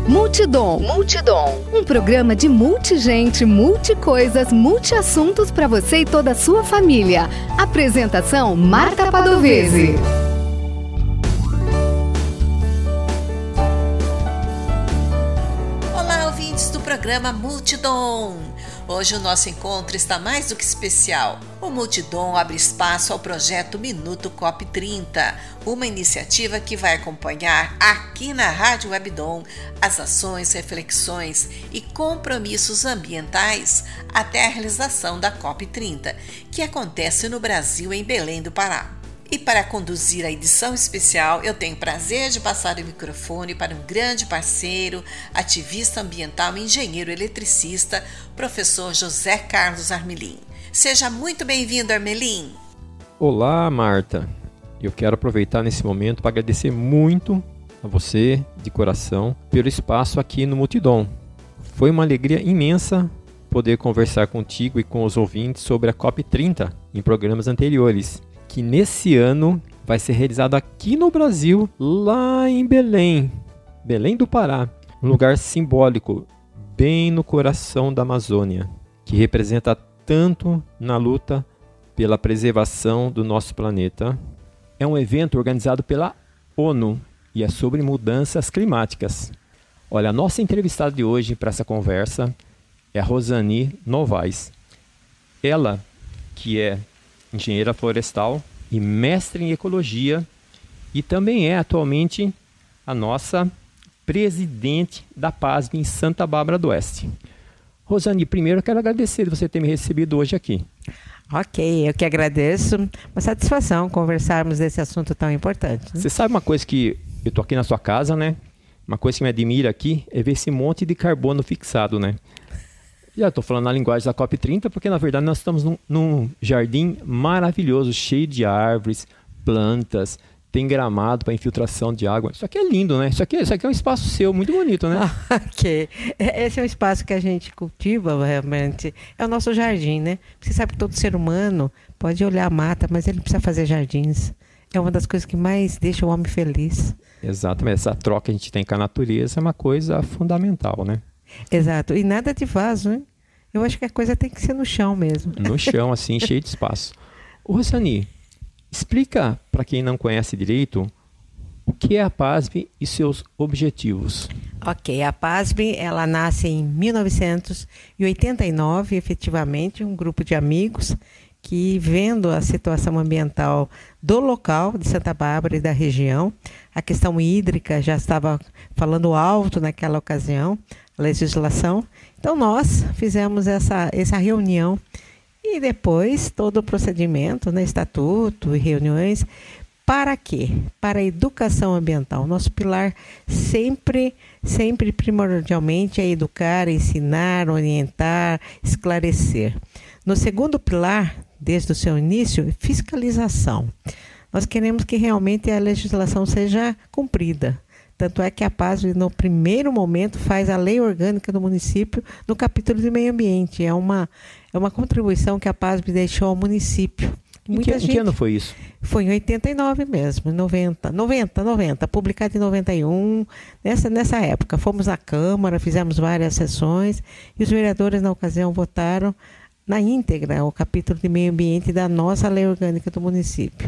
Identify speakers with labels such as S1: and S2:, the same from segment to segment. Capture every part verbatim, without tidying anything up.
S1: Multidom. Multidom. Um programa de multigente, multicoisas, multiassuntos para você e toda a sua família. Apresentação Marta Padovese.
S2: Olá, ouvintes do programa Multidom. Hoje o nosso encontro está mais do que especial. O Multidom abre espaço ao projeto Minuto C O P trinta, uma iniciativa que vai acompanhar aqui na Rádio Webdom as ações, reflexões e compromissos ambientais até a realização da C O P trinta, que acontece no Brasil, em Belém do Pará. E para conduzir a edição especial, eu tenho o prazer de passar o microfone para um grande parceiro, ativista ambiental e engenheiro eletricista, professor José Carlos Armelin. Seja muito bem-vindo, Armelin.
S3: Olá, Marta. Eu quero aproveitar nesse momento para agradecer muito a você, de coração, pelo espaço aqui no Multidom. Foi uma alegria imensa poder conversar contigo e com os ouvintes sobre a C O P trinta em programas anteriores, que nesse ano vai ser realizado aqui no Brasil, lá em Belém, Belém do Pará, um lugar simbólico, bem no coração da Amazônia, que representa tanto na luta pela preservação do nosso planeta. É um evento organizado pela ONU e é sobre mudanças climáticas. Olha, a nossa entrevistada de hoje para essa conversa é a Rosani Novaes. Ela, que é engenheira florestal e mestre em ecologia, e também é atualmente a nossa presidente da PASB em Santa Bárbara do Oeste. Rosani, primeiro eu quero agradecer você ter me recebido hoje aqui.
S4: Ok, eu que agradeço. Uma satisfação conversarmos desse assunto tão importante, né?
S3: Você sabe uma coisa que eu tô aqui na sua casa, né? Uma coisa que me admira aqui é ver esse monte de carbono fixado, né? Já estou falando na linguagem da C O P trinta, porque na verdade nós estamos num, num jardim maravilhoso, cheio de árvores, plantas, tem gramado para infiltração de água. Isso aqui é lindo, né? Isso aqui, isso aqui é um espaço seu, muito bonito, né?
S4: Ah, ok. Esse é um espaço que a gente cultiva realmente. É o nosso jardim, né? Você sabe que todo ser humano pode olhar a mata, mas ele precisa fazer jardins. É uma das coisas que mais deixa o homem feliz.
S3: Exatamente. Essa troca que a gente tem com a natureza é uma coisa fundamental, né?
S4: Exato. E nada de vaso, né? Eu acho que a coisa tem que ser no chão mesmo.
S3: No chão, assim, cheio de espaço. Ô, Rosani, explica para quem não conhece direito o que é a PASB e seus objetivos.
S4: Ok, a PASB, ela nasce em mil novecentos e oitenta e nove, efetivamente, um grupo de amigos que, vendo a situação ambiental do local de Santa Bárbara e da região, a questão hídrica já estava falando alto naquela ocasião, a legislação. Então nós fizemos essa, essa reunião e depois todo o procedimento, né, estatuto e reuniões. Para quê? Para a educação ambiental. Nosso pilar sempre, sempre primordialmente é educar, ensinar, orientar, esclarecer. No segundo pilar, desde o seu início, fiscalização. Nós queremos que realmente a legislação seja cumprida. Tanto é que a PASB, no primeiro momento, faz a lei orgânica do município no capítulo de meio ambiente. É uma, é uma contribuição que a PASB deixou ao município.
S3: Em que, gente, em que ano foi isso?
S4: Foi em oitenta e nove mesmo, em noventa, noventa, noventa, publicado em noventa e um, nessa, nessa época. Fomos à Câmara, fizemos várias sessões e os vereadores, na ocasião, votaram na íntegra o capítulo de meio ambiente da nossa lei orgânica do município.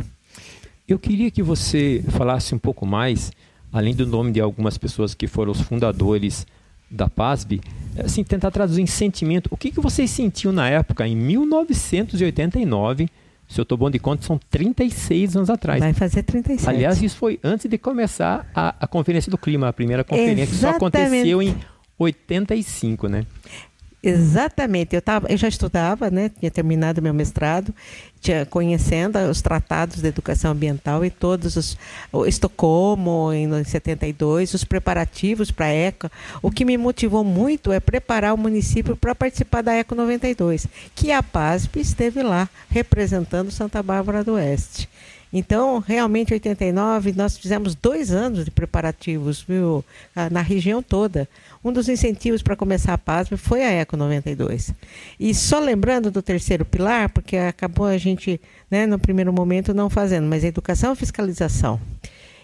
S3: Eu queria que você falasse um pouco mais, além do nome de algumas pessoas que foram os fundadores da PASB, assim, tentar traduzir em sentimento. O que, que vocês sentiam na época, em mil novecentos e oitenta e nove, se eu estou bom de conta, são trinta e seis anos atrás.
S4: Vai fazer trinta e sete.
S3: Aliás, isso foi antes de começar a, a Conferência do Clima, a primeira conferência. Exatamente. Que só aconteceu em oitenta e cinco, né?
S4: Exatamente. Eu, tava, eu já estudava, né? Tinha terminado meu mestrado, tinha, conhecendo os tratados de educação ambiental e todos os... O Estocolmo, em setenta e dois, os preparativos para a ECA. O que me motivou muito é preparar o município para participar da ECO noventa e dois, que a PASB esteve lá, representando Santa Bárbara do Oeste. Então, realmente, em oitenta e nove, nós fizemos dois anos de preparativos, viu, na região toda. Um dos incentivos para começar a PASB foi a ECO noventa e dois. E só lembrando do terceiro pilar, porque acabou a gente, né, no primeiro momento, não fazendo, mas a educação e fiscalização.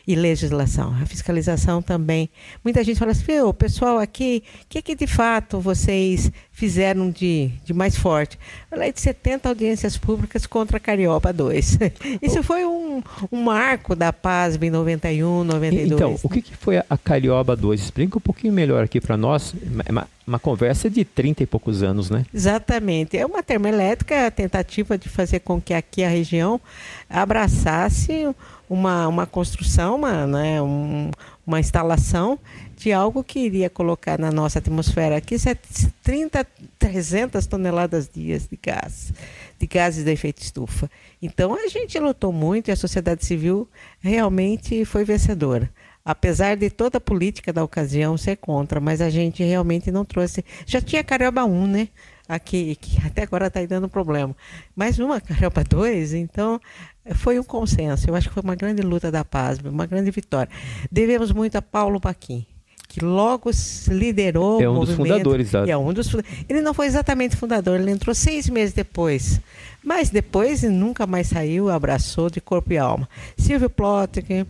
S4: e legislação. A fiscalização também. Muita gente fala assim, o pessoal aqui, o que, que de fato vocês fizeram de, de mais forte? Eu falei de setenta audiências públicas contra a Carioba dois. Isso foi um, um marco da PASB em noventa e um, noventa e dois.
S3: Então, o que, que foi a Carioba dois? Explica um pouquinho melhor aqui para nós. Uma, uma conversa de trinta e poucos anos, né?
S4: Exatamente. É uma termoelétrica, a tentativa de fazer com que aqui a região abraçasse uma, uma construção, uma, né, um, uma instalação de algo que iria colocar na nossa atmosfera aqui trinta, trezentas toneladas dias de gás, de gases de efeito estufa. Então a gente lutou muito e a sociedade civil realmente foi vencedora. Apesar de toda a política da ocasião ser contra, mas a gente realmente não trouxe. Já tinha Carioba um, né? Aqui, que até agora está dando problema. Mais uma Carioba dois, então foi um consenso. Eu acho que foi uma grande luta da PASB, uma grande vitória. Devemos muito a Paulo Paquim, que logo liderou
S3: é um
S4: o movimento.
S3: Dos fundadores da...
S4: é um dos fundadores. Ele não foi exatamente fundador, ele entrou seis meses depois. Mas depois nunca mais saiu, abraçou de corpo e alma. Silvio Plotkin,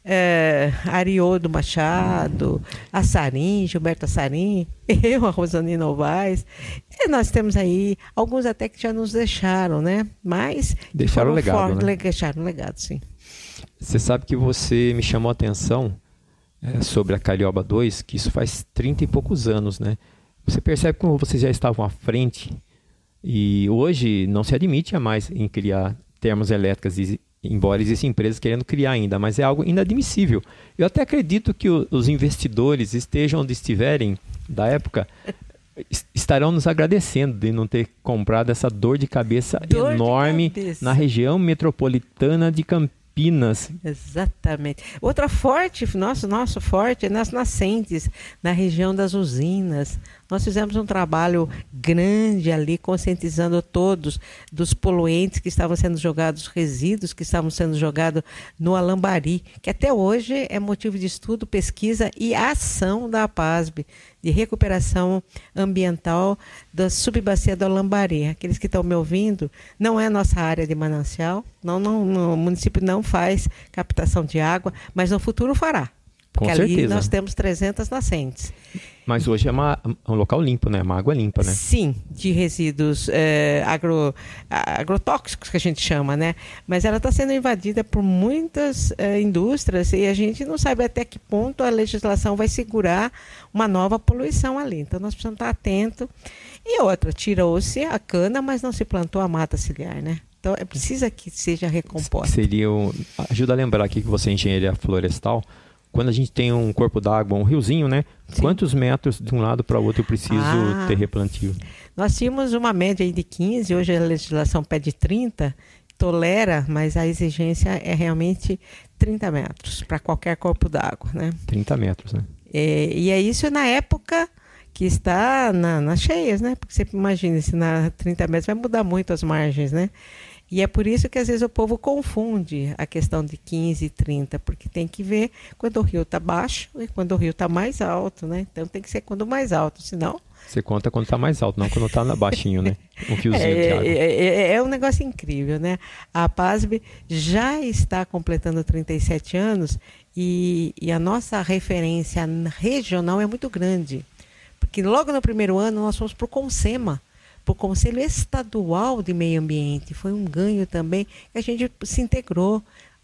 S4: É, Ariodo Machado, Assarim, Gilberto Assarim, eu, a Rosane Novaes. E nós temos aí alguns até que já nos deixaram, né? Mas
S3: deixaram legado,
S4: fortes,
S3: né?
S4: Deixaram legado, sim.
S3: Você sabe que você me chamou a atenção é, sobre a Carioba dois, que isso faz trinta e poucos anos, né? Você percebe como vocês já estavam à frente e hoje não se admite mais em criar termoelétricas, embora existam empresas querendo criar ainda, mas é algo inadmissível. Eu até acredito que o, os investidores, estejam onde estiverem, da época, estarão nos agradecendo de não ter comprado essa dor de cabeça dor enorme de cabeça. Na região metropolitana de Campinas.
S4: Exatamente. Outra forte, nosso, nosso forte é nas nascentes, na região das usinas. Nós fizemos um trabalho grande ali, conscientizando todos dos poluentes que estavam sendo jogados, resíduos que estavam sendo jogados no Alambari, que até hoje é motivo de estudo, pesquisa e ação da PASB, de recuperação ambiental da subbacia do Alambari. Aqueles que estão me ouvindo, não é nossa área de manancial, não, não, não, o município não faz captação de água, mas no futuro fará. Porque
S3: Com
S4: ali
S3: certeza.
S4: Nós temos trezentas nascentes.
S3: Mas hoje é uma, um local limpo, né? Uma água limpa, né?
S4: Sim, de resíduos é, agro, agrotóxicos, que a gente chama, né? Mas ela está sendo invadida por muitas é, indústrias e a gente não sabe até que ponto a legislação vai segurar uma nova poluição ali. Então, nós precisamos estar atentos. E outra, tirou-se a cana, mas não se plantou a mata ciliar, né? Então, é precisa que seja recomposta.
S3: Seria um, ajuda a lembrar aqui que você é engenharia florestal. Quando a gente tem um corpo d'água, um riozinho, né? Sim. Quantos metros de um lado para o outro eu preciso ah, ter replantio?
S4: Nós tínhamos uma média aí de quinze, hoje a legislação pede trinta, tolera, mas a exigência é realmente trinta metros para qualquer corpo d'água, né?
S3: trinta metros, né?
S4: É, e é isso na época que está na, nas cheias, né? Porque você imagina, se na trinta metros vai mudar muito as margens, né? E é por isso que às vezes o povo confunde a questão de quinze e trinta, porque tem que ver quando o rio está baixo e quando o rio está mais alto, né? Então tem que ser quando mais alto, senão...
S3: Você conta quando está mais alto, não quando está baixinho, né? Um fiozinho
S4: é,
S3: de água.
S4: É, é, é um negócio incrível, né? A PASB já está completando trinta e sete anos e, e a nossa referência regional é muito grande. Porque logo no primeiro ano nós fomos para o CONSEMA, para o Conselho Estadual de Meio Ambiente. Foi um ganho também que a gente se integrou,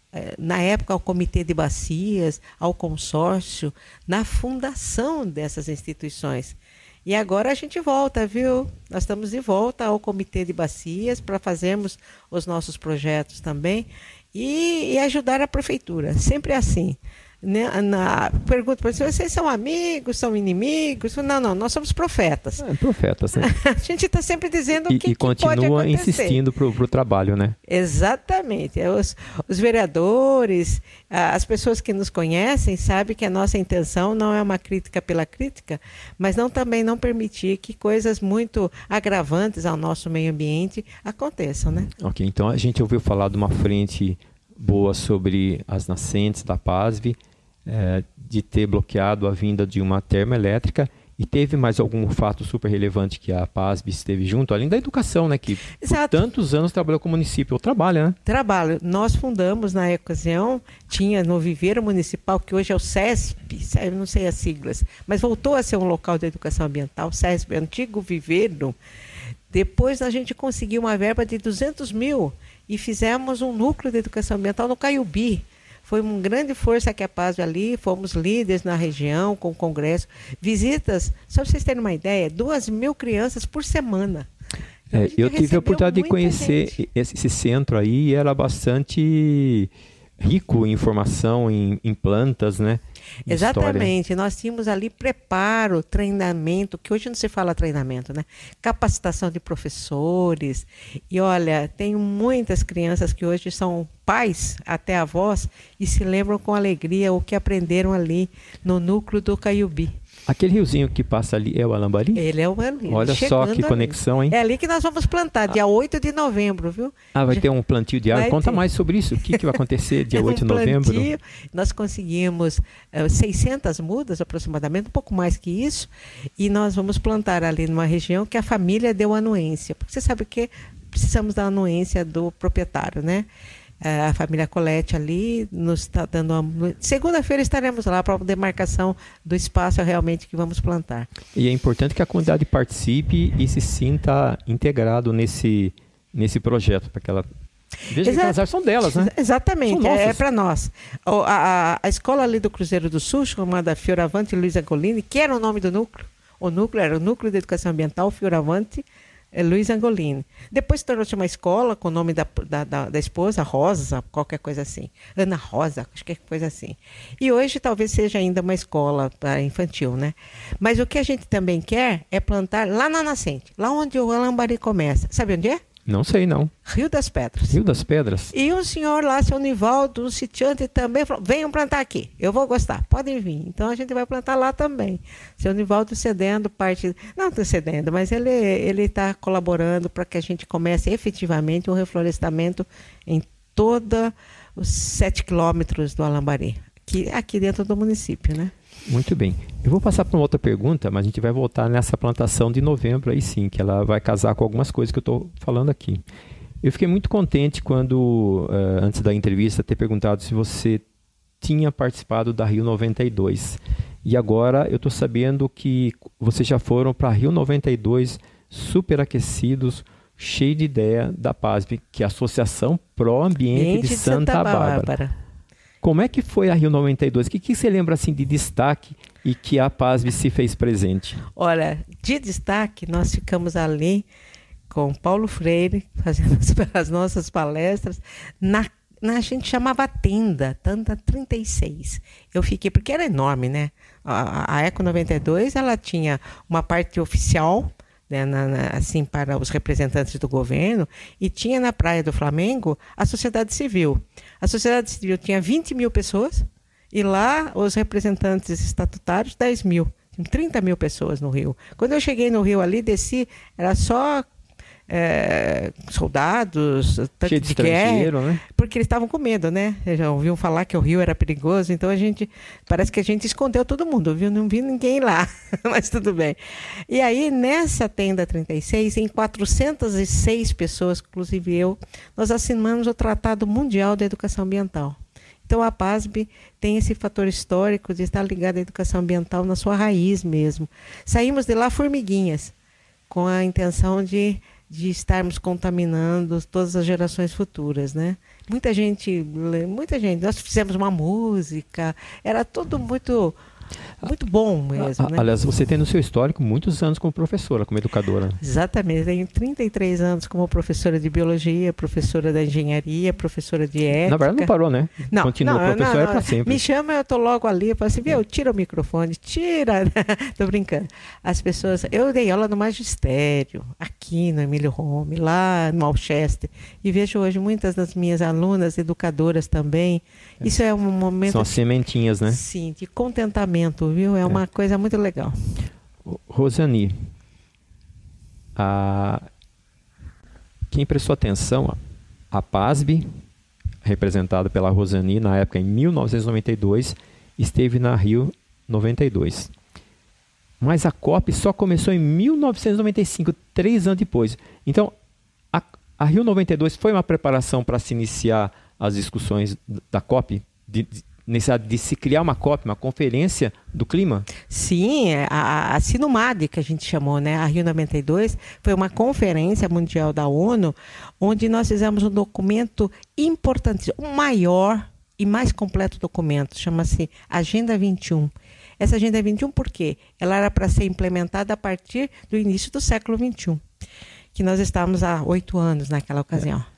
S4: na época, ao Comitê de Bacias, ao consórcio, na fundação dessas instituições. E agora a gente volta, viu? Nós estamos de volta ao Comitê de Bacias para fazermos os nossos projetos também e, e ajudar a prefeitura. Sempre assim. Na, na, pergunto para vocês, vocês são amigos, são inimigos? Não, não, nós somos profetas.
S3: É, profetas, né?
S4: A gente está sempre dizendo
S3: e,
S4: o que,
S3: e
S4: que pode acontecer. E
S3: continua insistindo para o trabalho, né?
S4: Exatamente. Os, os vereadores, as pessoas que nos conhecem, sabem que a nossa intenção não é uma crítica pela crítica, mas não também não permitir que coisas muito agravantes ao nosso meio ambiente aconteçam, né?
S3: Ok, então a gente ouviu falar de uma frente boa sobre as nascentes da PASB, É, de ter bloqueado a vinda de uma termoelétrica E teve mais algum fato super relevante que a PASB esteve junto, além da educação, né? Que
S4: Exato.
S3: Por tantos anos trabalhou com o município, ou trabalha, né?
S4: Trabalho. Nós fundamos, na ocasião, tinha no Viveiro Municipal, que hoje é o SESP, eu não sei as siglas, mas voltou a ser um local de educação ambiental, SESP, antigo Viveiro. Depois a gente conseguiu uma verba de duzentos mil e fizemos um núcleo de educação ambiental no Caiubi. Foi uma grande força que a PASB ali, fomos líderes na região, com o congresso. Visitas, só para vocês terem uma ideia, duas mil crianças por semana. Então,
S3: é, eu tive a oportunidade de conhecer esse, esse centro aí, e era bastante rico em informação, em, em plantas, né? Em
S4: Exatamente,
S3: história.
S4: Nós tínhamos ali preparo, treinamento, que hoje não se fala treinamento, né? Capacitação de professores. E olha, tem muitas crianças que hoje são pais, até avós, e se lembram com alegria o que aprenderam ali no núcleo do Caiubi.
S3: Aquele riozinho que passa ali é o Alambari?
S4: Ele é o Alambari.
S3: Olha só que ali. Conexão, hein?
S4: É ali que nós vamos plantar, dia oito de novembro, viu?
S3: Ah, vai
S4: Já...
S3: ter um plantio de árvore? Conta ter. mais sobre isso. O que, que vai acontecer dia oito de novembro?
S4: Plantio, nós conseguimos uh, seiscentas mudas, aproximadamente, um pouco mais que isso, e nós vamos plantar ali numa região que a família deu anuência. Porque você sabe que precisamos da anuência do proprietário, né? A família Colette ali nos está dando uma... Segunda-feira estaremos lá para a demarcação do espaço realmente que vamos plantar.
S3: E é importante que a comunidade participe e se sinta integrado nesse, nesse projeto, para que ela... Veja que as árvores são delas, né?
S4: Exatamente, é, é para nós. A, a, a escola ali do Cruzeiro do Sul, chamada Fioravante Luiz Angolini, que era o nome do núcleo, o núcleo era o Núcleo de Educação Ambiental Fioravante É Luiz Angolini. Depois tornou-se uma escola com o nome da, da, da, da esposa, Rosa, qualquer coisa assim. Ana Rosa, acho que é coisa assim. E hoje talvez seja ainda uma escola infantil, né? Mas o que a gente também quer é plantar lá na nascente, lá onde o Alambari começa. Sabe onde é?
S3: Não sei, não.
S4: Rio das Pedras.
S3: Rio das Pedras.
S4: E um senhor lá, seu Nivaldo, um sitiante também, falou, venham plantar aqui, eu vou gostar, podem vir. Então a gente vai plantar lá também. Seu Nivaldo cedendo parte, não está cedendo, mas ele ele está colaborando para que a gente comece efetivamente um reflorestamento em todos os sete quilômetros do Alambari, aqui, aqui dentro do município, né?
S3: Muito bem. Eu vou passar para uma outra pergunta, mas a gente vai voltar nessa plantação de novembro aí sim, que ela vai casar com algumas coisas que eu estou falando aqui. Eu fiquei muito contente quando, uh, antes da entrevista, ter perguntado se você tinha participado da Rio noventa e dois. E agora eu estou sabendo que vocês já foram para a Rio noventa e dois superaquecidos, cheio de ideia da PASB, que é a Associação Pro Ambiente de, de Santa, Santa Bárbara. Bárbara. Como é que foi a Rio noventa e dois? O que, que você lembra assim, de destaque e que a PASB se fez presente?
S4: Olha, de destaque, nós ficamos ali com Paulo Freire, fazendo as nossas palestras, na, na, a gente chamava tenda, tenda trinta e seis. Eu fiquei, porque era enorme, né? A, a Eco noventa e dois, ela tinha uma parte oficial, né, na, na, assim, para os representantes do governo, e tinha na Praia do Flamengo a sociedade civil. A sociedade civil tinha vinte mil pessoas, e lá os representantes estatutários, dez mil. trinta mil pessoas no Rio. Quando eu cheguei no Rio ali, desci, era só é, soldados, tanque de, de guerra, né? Porque eles estavam com medo, né? Eles já ouviam falar que o Rio era perigoso, então a gente, parece que a gente escondeu todo mundo, viu? Não vi ninguém lá, mas tudo bem. E aí, nessa tenda trinta e seis, em quatrocentas e seis pessoas, inclusive eu, nós assinamos o Tratado Mundial da Educação Ambiental. Então, a PASB tem esse fator histórico de estar ligada à educação ambiental na sua raiz mesmo. Saímos de lá formiguinhas, com a intenção de, de estarmos contaminando todas as gerações futuras, né? Muita gente, muita gente, nós fizemos uma música, era tudo muito... Muito bom mesmo, né?
S3: Aliás, você tem no seu histórico muitos anos como professora, como educadora.
S4: Exatamente, eu tenho trinta e três anos como professora de biologia, professora da engenharia, professora de ética.
S3: Na verdade não parou, né?
S4: Não,
S3: continua
S4: não,
S3: professora
S4: não, não.
S3: para sempre.
S4: Me chama, eu tô logo ali, eu falo assim, viu, tira o microfone, tira. Tô brincando. As pessoas, eu dei aula no magistério, aqui no Emílio Rome, lá no Alchester, e vejo hoje muitas das minhas alunas, educadoras também. É. Isso é um momento...
S3: São as sementinhas, né?
S4: Sim, de contentamento, viu? É, é. uma coisa muito legal.
S3: Rosani, a... quem prestou atenção, a PASB, representada pela Rosani, na época, em mil novecentos e noventa e dois, esteve na Rio noventa e dois. Mas a COP só começou em mil novecentos e noventa e cinco, três anos depois. Então, a, a Rio noventa e dois foi uma preparação para se iniciar as discussões da COP, de, de, necessidade de se criar uma COP, uma conferência do clima?
S4: Sim, a, a Sinumad, que a gente chamou, né? A Rio noventa e dois, foi uma conferência mundial da ONU, onde nós fizemos um documento importantíssimo, o maior e mais completo documento, chama-se Agenda vinte e um. Essa Agenda vinte e um, por quê? Ela era para ser implementada a partir do início do século vinte e um, que nós estávamos há oito anos naquela ocasião.
S3: É.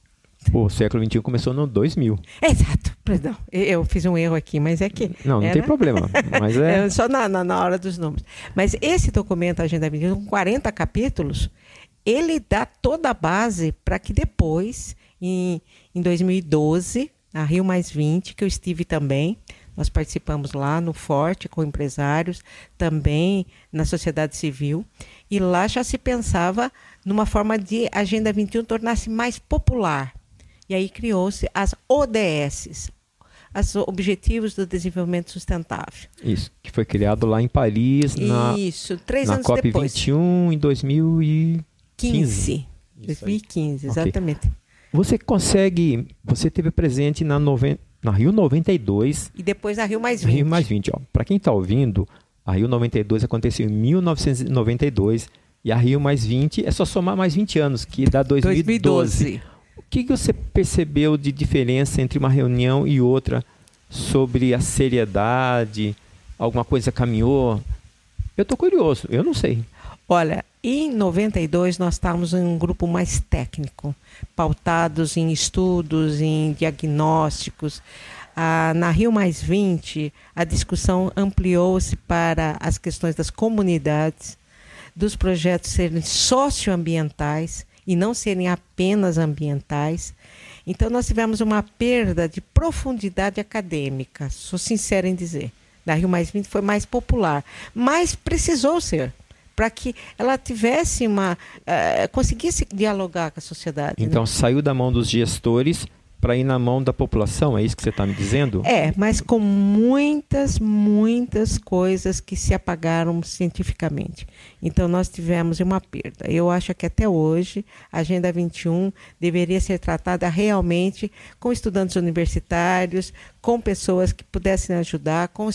S3: O século vinte e um começou no dois mil.
S4: Exato, perdão, eu fiz um erro aqui, mas é que...
S3: Não, não
S4: era...
S3: tem problema, mas é...
S4: é só na, na, na hora dos números. Mas esse documento, Agenda vinte e um, com quarenta capítulos, ele dá toda a base para que depois, em, em dois mil e doze, na Rio mais vinte, que eu estive também, nós participamos lá no Forte com empresários, também na sociedade civil, e lá já se pensava numa forma de Agenda vinte e um tornar-se mais popular. E aí criou-se as O D S, os Objetivos do Desenvolvimento Sustentável.
S3: Isso, que foi criado lá em Paris, na,
S4: Isso, três
S3: na
S4: anos
S3: COP
S4: depois.
S3: vinte e um, em dois mil e quinze.
S4: dois mil e quinze,
S3: Okay.
S4: exatamente.
S3: Você consegue, você esteve presente na, noven, na Rio noventa e dois.
S4: E depois na Rio mais vinte.
S3: Rio mais vinte, ó. Para quem está ouvindo, a Rio noventa e dois aconteceu em mil novecentos e noventa e dois e a Rio mais vinte é só somar mais vinte anos, que dá dois mil e doze. O que, que você percebeu de diferença entre uma reunião e outra sobre a seriedade? Alguma coisa caminhou? Eu estou curioso, eu não sei.
S4: Olha, em noventa e dois nós estávamos em um grupo mais técnico, pautados em estudos, em diagnósticos. Ah, na Rio mais vinte, a discussão ampliou-se para as questões das comunidades, dos projetos serem socioambientais e não serem apenas ambientais. Então, nós tivemos uma perda de profundidade acadêmica, sou sincera em dizer. Na Rio mais vinte foi mais popular, mas precisou ser, para que ela tivesse uma... Uh, conseguisse dialogar com a sociedade.
S3: Então,
S4: né?
S3: Saiu da mão dos gestores para ir na mão da população, é isso que você está me dizendo?
S4: É, mas com muitas, muitas coisas que se apagaram cientificamente. Então, nós tivemos uma perda. Eu acho que até hoje, a Agenda vinte e um deveria ser tratada realmente com estudantes universitários, com pessoas que pudessem ajudar, com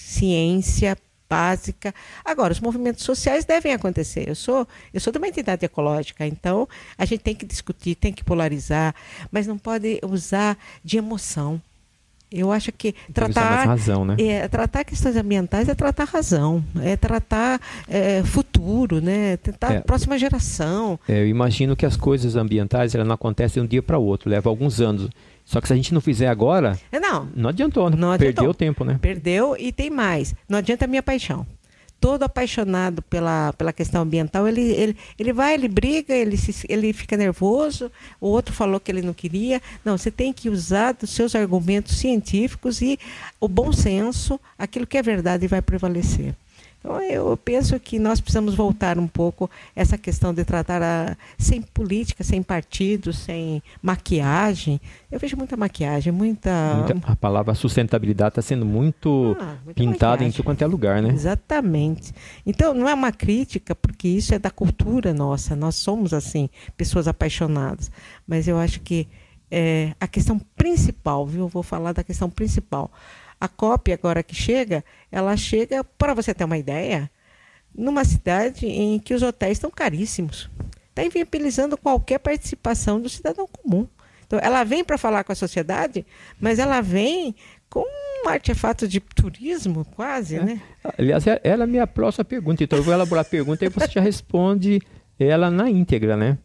S4: ciência básica. Agora, os movimentos sociais devem acontecer. Eu sou, eu sou de uma entidade ecológica, então a gente tem que discutir, tem que polarizar, mas não pode usar de emoção. Eu acho que tratar,
S3: razão, né?
S4: é, tratar questões ambientais é tratar razão, é tratar é, futuro, né? Tentar
S3: É,
S4: a próxima geração.
S3: É, eu imagino que as coisas ambientais elas não acontecem de um dia para o outro, leva alguns anos. Só que se a gente não fizer agora,
S4: Não,
S3: não adiantou, né?
S4: Não adiantou.
S3: Perdeu o tempo, né?
S4: Perdeu e tem mais. Não adianta a minha paixão. Todo apaixonado pela, pela questão ambiental, ele, ele, ele vai, ele briga, ele, se, ele fica nervoso, o outro falou que ele não queria. Não, você tem que usar dos seus argumentos científicos e o bom senso, aquilo que é verdade vai prevalecer. Então, eu penso que nós precisamos voltar um pouco essa questão de tratar a, sem política, sem partido, sem maquiagem. Eu vejo muita maquiagem, muita...
S3: muita a palavra sustentabilidade está sendo muito
S4: ah,
S3: pintada
S4: maquiagem.
S3: em tudo quanto é lugar, né?
S4: Exatamente. Então, não é uma crítica, porque isso é da cultura nossa. Nós somos, assim, pessoas apaixonadas. Mas eu acho que é, a questão principal, viu? Eu vou falar da questão principal. A COP, agora que chega, ela chega, para você ter uma ideia, numa cidade em que os hotéis estão caríssimos. Está inviabilizando qualquer participação do cidadão comum. Então, ela vem para falar com a sociedade, mas ela vem com um artefato de turismo, quase,
S3: é.
S4: né?
S3: Aliás, ela é a minha próxima pergunta. Então, eu vou elaborar a pergunta e você já responde ela na íntegra, né?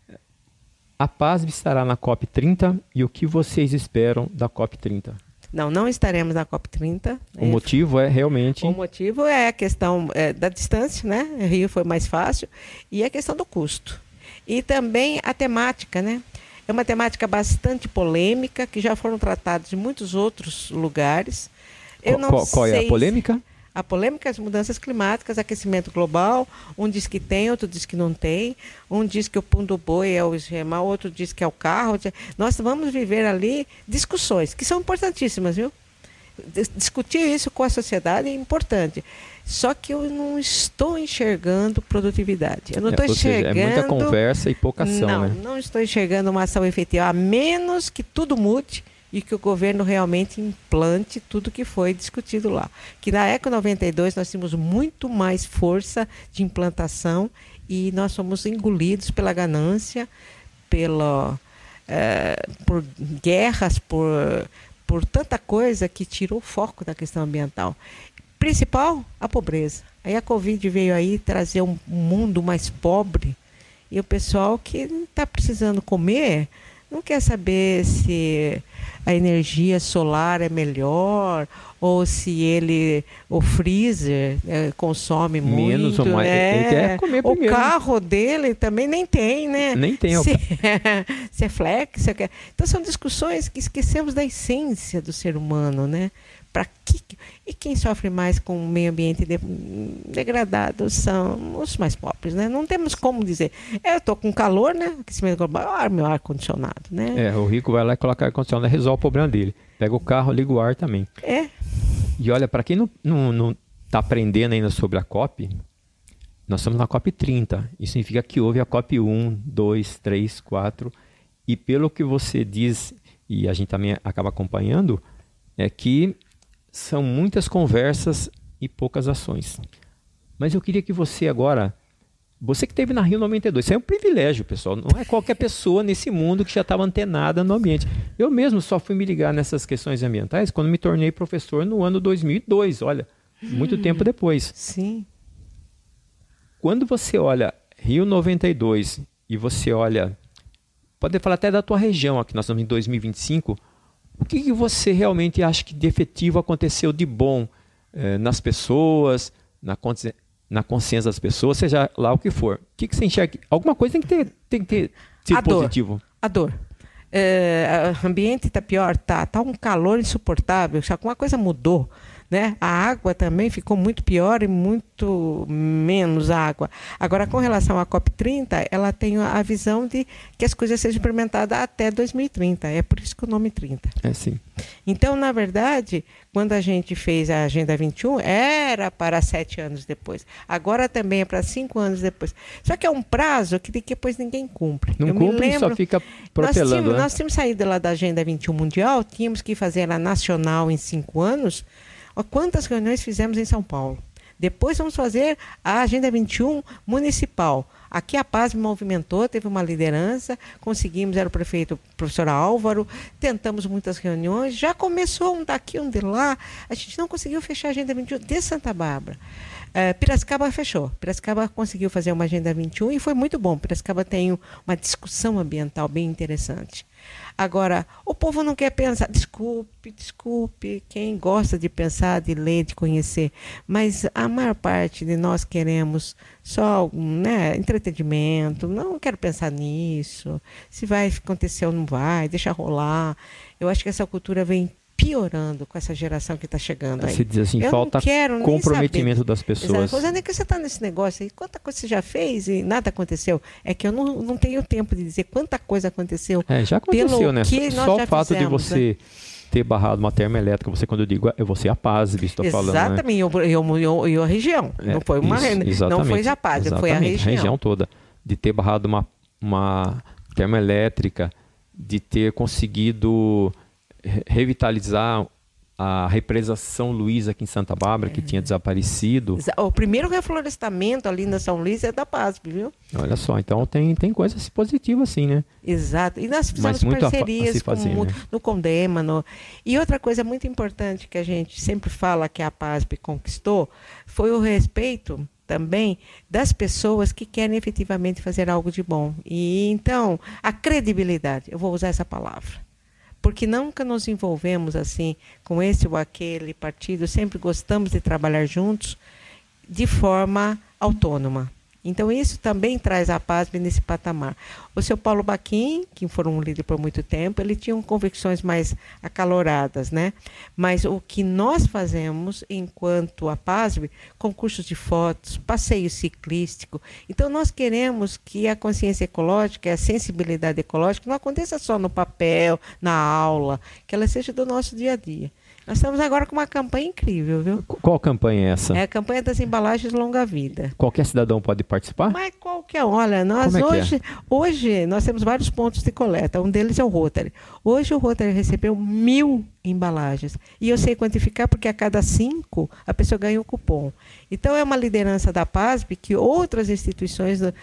S3: A P A S B estará na COP trinta e o que vocês esperam da COP trinta?
S4: Não, não estaremos na COP trinta.
S3: O motivo é realmente...
S4: O motivo é a questão é, da distância, né? Rio foi mais fácil, e a questão do custo. E também a temática, né? É uma temática bastante polêmica, que já foram tratados em muitos outros lugares. Eu não
S3: qual, qual
S4: sei
S3: é a polêmica?
S4: Se... A polêmica é as mudanças climáticas, aquecimento global. Um diz que tem, outro diz que não tem. Um diz que o pum do boi é o esremal, outro diz que é o carro. Nós vamos viver ali discussões, que são importantíssimas, viu? Discutir isso com a sociedade é importante. Só que eu não estou enxergando produtividade. Eu não estou
S3: é,
S4: enxergando...
S3: Seja, é muita conversa e pouca ação,
S4: não,
S3: né?
S4: Não estou enxergando uma ação efetiva, a menos que tudo mude e que o governo realmente implante tudo que foi discutido lá. Que na Eco noventa e dois nós tínhamos muito mais força de implantação e nós fomos engolidos pela ganância, pela, é, por guerras, por, por tanta coisa que tirou o foco da questão ambiental. Principal, a pobreza. Aí a Covid veio aí trazer um mundo mais pobre e o pessoal que está precisando comer não quer saber se a energia solar é melhor ou se ele, o freezer é, consome
S3: menos
S4: muito.
S3: ou mais.
S4: Né?
S3: Ele quer comer
S4: o
S3: primeiro.
S4: carro dele também nem tem, né?
S3: Nem tem.
S4: Se, é, se é flex. Se é... Então são discussões que esquecemos da essência do ser humano, né? Para que... E quem sofre mais com o meio ambiente de... degradado são os mais pobres, né? Não temos como dizer. Eu estou com calor, né? Aquecimento global, ah, meu ar-condicionado, né?
S3: É, o rico vai lá e coloca ar-condicionado e resolve o problema dele. Pega o carro, liga o ar também.
S4: É.
S3: E olha, para quem não, não, não tá aprendendo ainda sobre a COP, nós estamos na COP trinta. Isso significa que houve a COP um, dois, três, quatro. E pelo que você diz, e a gente também acaba acompanhando, é que são muitas conversas e poucas ações. Mas eu queria que você agora, você que esteve na Rio noventa e dois, isso é um privilégio, pessoal. Não é qualquer pessoa nesse mundo que já estava antenada no ambiente. Eu mesmo só fui me ligar nessas questões ambientais quando me tornei professor no ano dois mil e dois, olha, muito hum, tempo depois.
S4: Sim.
S3: Quando você olha Rio noventa e dois e você olha, pode falar até da tua região, aqui nós estamos em dois mil e vinte e cinco, o que, que você realmente acha que de efetivo aconteceu de bom eh, nas pessoas, na, consci... na consciência das pessoas, seja lá o que for? O que, que você enxerga? Alguma coisa tem que ter, tem que ter sido
S4: a dor,
S3: positivo.
S4: A dor. É, o ambiente está pior, tá, tá um calor insuportável, já alguma coisa mudou. Né? A água também ficou muito pior e muito menos água. Agora, com relação à COP trinta, ela tem a visão de que as coisas sejam implementadas até dois mil e trinta. É por isso que o nome trinta.
S3: É, sim.
S4: Então, na verdade, quando a gente fez a Agenda vinte e um, era para sete anos depois. Agora também é para cinco anos depois. Só que é um prazo que depois ninguém cumpre.
S3: Não
S4: Eu
S3: cumpre,
S4: me lembro,
S3: só fica protelando.
S4: Nós tínhamos,
S3: né?
S4: nós tínhamos saído lá da Agenda vinte e um mundial, tínhamos que fazer a nacional em cinco anos. Quantas reuniões fizemos em São Paulo? Depois vamos fazer a Agenda vinte e um municipal. Aqui a Paz me movimentou, teve uma liderança, conseguimos, era o prefeito, o professor Álvaro, tentamos muitas reuniões, já começou um daqui, um de lá, a gente não conseguiu fechar a Agenda vinte e um de Santa Bárbara. Uh, Piracicaba fechou. Piracicaba conseguiu fazer uma Agenda vinte e um e foi muito bom. Piracicaba tem uma discussão ambiental bem interessante. Agora, o povo não quer pensar, desculpe, desculpe, quem gosta de pensar, de ler, de conhecer, mas a maior parte de nós queremos só, né, entretenimento, não quero pensar nisso, se vai acontecer ou não vai, deixa rolar. Eu acho que essa cultura vem piorando com essa geração que está chegando aí.
S3: Você diz assim,
S4: eu
S3: falta comprometimento das pessoas.
S4: Rosana, que você está nesse negócio aí, quanta coisa você já fez e nada aconteceu? É que eu não, não tenho tempo de dizer quanta coisa aconteceu.
S3: É, já aconteceu,
S4: pelo
S3: né?
S4: Que
S3: Só
S4: nós
S3: o fato
S4: fizemos,
S3: de você né? ter barrado uma termoelétrica, você, quando eu digo, é você a Paz, estou falando.
S4: Exatamente, né? e a região. É, não foi uma isso, não foi a Paz, foi a região.
S3: A região toda. De ter barrado uma, uma termoelétrica, de ter conseguido revitalizar a represa São Luís aqui em Santa Bárbara, é. que tinha desaparecido.
S4: O primeiro reflorestamento ali na São Luís é da Paz-B, viu?
S3: Olha só, então tem, tem coisas positivas assim, né?
S4: Exato. E nós fizemos parcerias fazer, com, né? no Condema. No... E outra coisa muito importante que a gente sempre fala que a Paz-B conquistou foi o respeito também das pessoas que querem efetivamente fazer algo de bom. E então, a credibilidade, eu vou usar essa palavra. Porque nunca nos envolvemos assim com esse ou aquele partido, sempre gostamos de trabalhar juntos de forma autônoma. Então isso também traz a paz nesse patamar. O seu Paulo Baquim, que foi um líder por muito tempo, ele tinha convicções mais acaloradas, né? Mas o que nós fazemos enquanto a PASB, concursos de fotos, passeio ciclístico, então nós queremos que a consciência ecológica, a sensibilidade ecológica não aconteça só no papel, na aula, que ela seja do nosso dia a dia. Nós estamos agora com uma campanha incrível, viu?
S3: Qual campanha é essa?
S4: É a campanha das embalagens longa vida.
S3: Qualquer cidadão pode participar?
S4: Mas qualquer, olha, nós
S3: Como é
S4: hoje,
S3: é?
S4: hoje nós temos vários pontos de coleta, um deles é o Rotary. Hoje o Rotary recebeu mil embalagens. E eu sei quantificar porque a cada cinco a pessoa ganha um cupom. Então é uma liderança da PASB que outras instituições, a,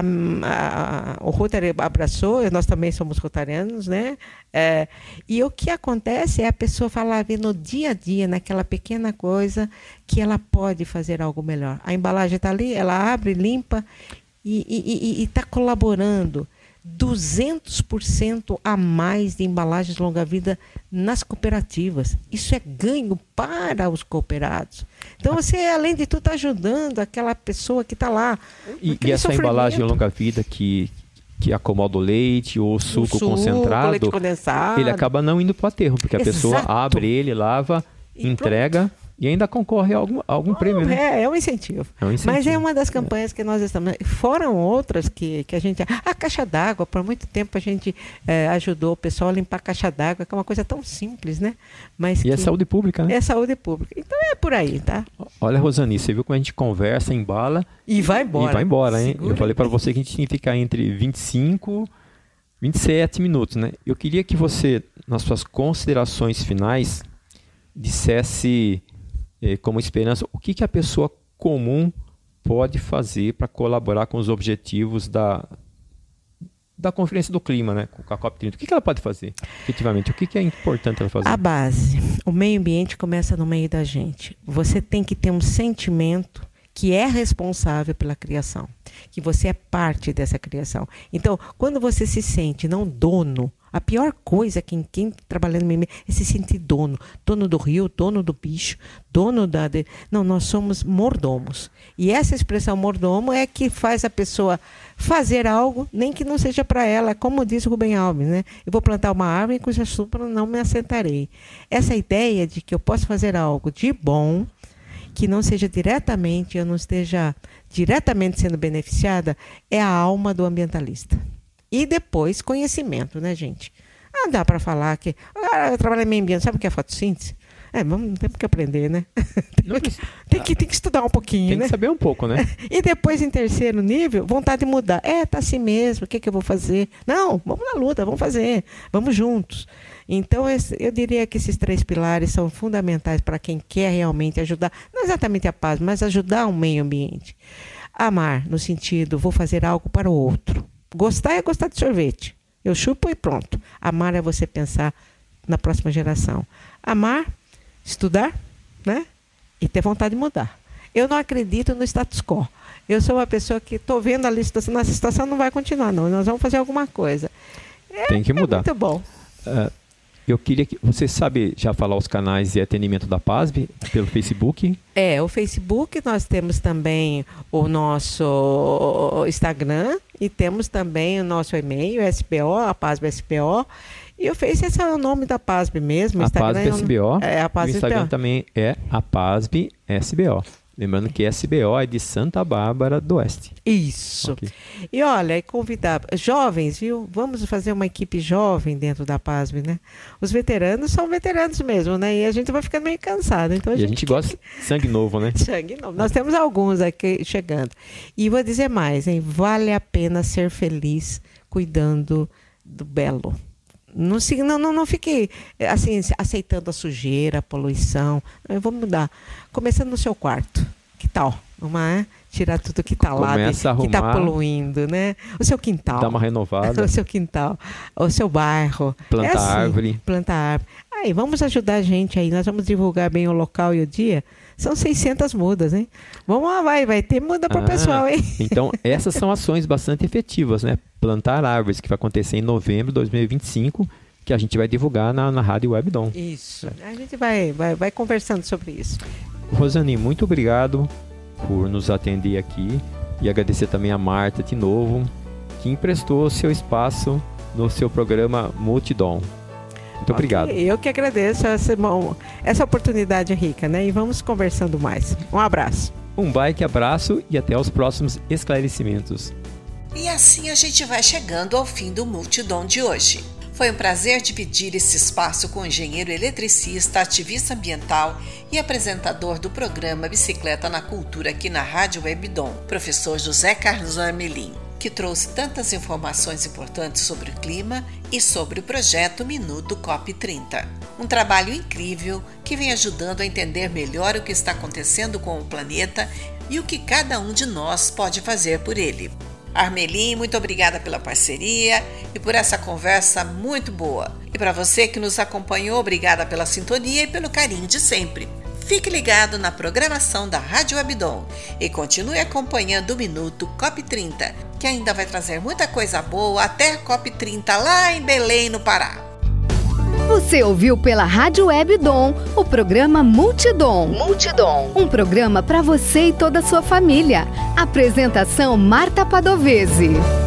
S4: a, o Rotary abraçou, nós também somos rotarianos, né? É, e o que acontece é a pessoa falar no dia a dia, naquela pequena coisa, que ela pode fazer algo melhor. A embalagem está ali, ela abre, limpa e está colaborando. duzentos por cento a mais de embalagens longa-vida nas cooperativas. Isso é ganho para os cooperados. Então, você, além de tudo, está ajudando aquela pessoa que está lá.
S3: E, e essa embalagem longa-vida que, que acomoda o leite ou o suco, o suco concentrado, leite condensado, ele acaba não indo para o aterro, porque a Exato. pessoa abre ele, lava, e entrega... Pronto. E ainda concorre a algum, a algum oh, prêmio, né?
S4: É, é um incentivo. É um incentivo. Mas é uma das campanhas é. que nós estamos... Foram outras que, que a gente... A caixa d'água, por muito tempo a gente é, ajudou o pessoal a limpar a caixa d'água, que é uma coisa tão simples, né? Mas
S3: e
S4: que
S3: é saúde pública, né?
S4: É saúde pública. Então é por aí, tá?
S3: Olha, Rosani, você viu como a gente conversa, embala...
S4: E vai embora.
S3: E vai embora, hein?
S4: Segura.
S3: Eu falei para você que a gente tinha que ficar entre vinte e cinco, vinte e sete minutos, né? Eu queria que você, nas suas considerações finais, dissesse... como esperança, o que, que a pessoa comum pode fazer para colaborar com os objetivos da, da Conferência do Clima, né? Com a COP trinta. O que, que ela pode fazer, efetivamente? O que, que é importante ela fazer?
S4: A base. O meio ambiente começa no meio da gente. Você tem que ter um sentimento que é responsável pela criação, que você é parte dessa criação. Então, quando você se sente não dono, a pior coisa que quem trabalha no meio ambiente é se sentir dono. Dono do rio, dono do bicho, dono da... De... Não, nós somos mordomos. E essa expressão mordomo é que faz a pessoa fazer algo, nem que não seja para ela, como diz o Rubem Alves, né? Eu vou plantar uma árvore cuja sombra não me assentarei. Essa ideia de que eu posso fazer algo de bom, que não seja diretamente, eu não esteja diretamente sendo beneficiada, é a alma do ambientalista. E depois, conhecimento, né, gente? Ah, dá para falar que... Ah, eu trabalho em meio ambiente, sabe o que é fotossíntese? É, vamos, temos que aprender, né? tem, que, tem, que, tem que estudar um pouquinho,
S3: tem
S4: né?
S3: Tem que saber um pouco, né?
S4: E depois, em terceiro nível, vontade de mudar. É, tá assim mesmo, o que, que eu vou fazer? Não, vamos na luta, vamos fazer, vamos juntos. Então, eu diria que esses três pilares são fundamentais para quem quer realmente ajudar, não exatamente a paz, mas ajudar o meio ambiente. Amar, no sentido, vou fazer algo para o outro. Gostar é gostar de sorvete. Eu chupo e pronto. Amar é você pensar na próxima geração. Amar, estudar, né? E ter vontade de mudar. Eu não acredito no status quo. Eu sou uma pessoa que estou vendo a situação, nossa situação não vai continuar, não. Nós vamos fazer alguma coisa. É,
S3: Tem que mudar.
S4: É muito bom.
S3: Uh, eu queria que você sabe já falar os canais de atendimento da PASB pelo Facebook?
S4: É, o Facebook, nós temos também o nosso Instagram e temos também o nosso e-mail, S B O, a PASB S B O. E o Face, esse é o nome da PASB mesmo.
S3: A PASB S B O.
S4: É, a PASB
S3: o Instagram
S4: S B O.
S3: também é a PASB S B O. Lembrando que S B O é de Santa Bárbara do Oeste.
S4: Isso.
S3: Okay.
S4: E olha, convidar jovens, viu? Vamos fazer uma equipe jovem dentro da PASB, né? Os veteranos são veteranos mesmo, né? E a gente vai ficando meio cansado. Então a
S3: e
S4: gente...
S3: a gente gosta de sangue novo, né?
S4: Sangue novo. Nós temos alguns aqui chegando. E vou dizer mais, hein? Vale a pena ser feliz cuidando do belo. Não, não, não, não fique assim, aceitando a sujeira, a poluição. Eu vou mudar. Começando no seu quarto. Que tal? Uma, tirar tudo que está lá, de, que está poluindo, né? O seu quintal.
S3: Dá uma renovada.
S4: O seu quintal. O seu bairro.
S3: Plantar
S4: é assim,
S3: árvore.
S4: Plantar árvore. Aí, vamos ajudar a gente aí. Nós vamos divulgar bem o local e o dia. São seiscentas mudas, hein? Vamos lá, vai, vai ter muda para o ah, pessoal, hein?
S3: Então, essas são ações bastante efetivas, né? Plantar árvores, que vai acontecer em novembro de dois mil e vinte e cinco, que a gente vai divulgar na, na Rádio Webdom.
S4: Isso. A gente vai, vai, vai conversando sobre isso.
S3: Rosani, muito obrigado por nos atender aqui e agradecer também a Marta de novo, que emprestou seu espaço no seu programa Multidom. Muito okay. obrigado.
S4: Eu que agradeço essa, essa oportunidade rica, né? E vamos conversando mais. Um abraço.
S3: Um bike abraço e até os próximos esclarecimentos.
S2: E assim a gente vai chegando ao fim do Multidom de hoje. Foi um prazer dividir esse espaço com o engenheiro eletricista, ativista ambiental e apresentador do programa Bicicleta na Cultura aqui na Rádio Webdom, professor José Carlos Armelin, que trouxe tantas informações importantes sobre o clima e sobre o projeto Minuto C O P trinta. Um trabalho incrível que vem ajudando a entender melhor o que está acontecendo com o planeta e o que cada um de nós pode fazer por ele. Armelin, muito obrigada pela parceria e por essa conversa muito boa. E para você que nos acompanhou, obrigada pela sintonia e pelo carinho de sempre. Fique ligado na programação da Rádio Webdom e continue acompanhando o Minuto C O P trinta, que ainda vai trazer muita coisa boa até a C O P trinta lá em Belém, no Pará.
S1: Você ouviu pela Rádio Webdom o programa Multidom. Multidom. Um programa para você e toda a sua família. Apresentação Marta Padovese.